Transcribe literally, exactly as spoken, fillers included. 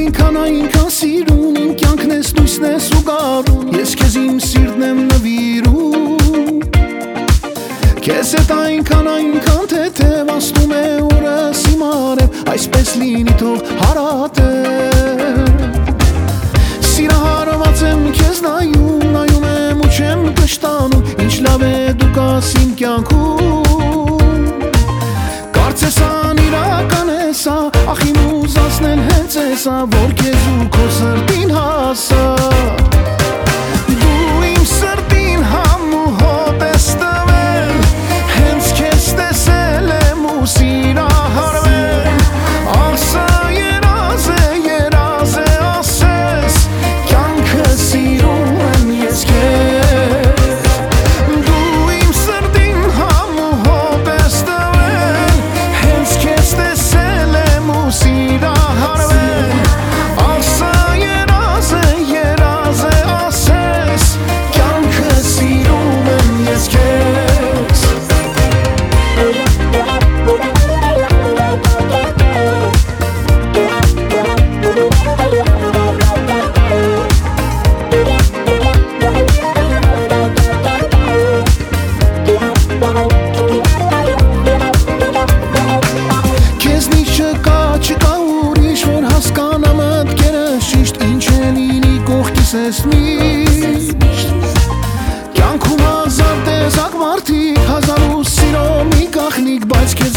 այնքան այնքան սիրուն, իմ կյանքն ես, լույսն ես ու գարուն, ես քեզ իմ սիրտն եմ նվիրում։ Քեզ հետ այնքան այնքան թեթև ասում է օրս իմ արև, այսպես լինի թող հարատև։ Սիրահարված եմ քեզ նայում, նայում եմ ու չեմ կշտանում, ինչ լավ է դու կաս իմ կյանքում։ Կարծես ան իրական է սա, ախ իմ ուզածն են հենց էսա, որ քեզ ու քո սրտին հասա։ Դու իմ սրտին համ ու հոտ ես տվել, հենց քեզ տեսել եմ ու սիրահարվել։ Ասա երազ է, երազ է ասես, կյանքը սիրում եմ ես քեզ։ Դու իմ սրտին համ ու հոտ ես տվել, հենց քեզ տեսել եմ ու սիրահարվել։ Ասա երազ է, երազ է ասես, կյանքը սիրում եմ ես քեզ։ Քեզնից չկա, չկա ուրիշ, որ հասկանա մտքերս ճիշտ, ինչ է լինի կողքիս ես միշտ։ Կյանքում հազար տեսակ մարդիկ, հազար ու սիրո մի գաղտնիք, բայց քեզ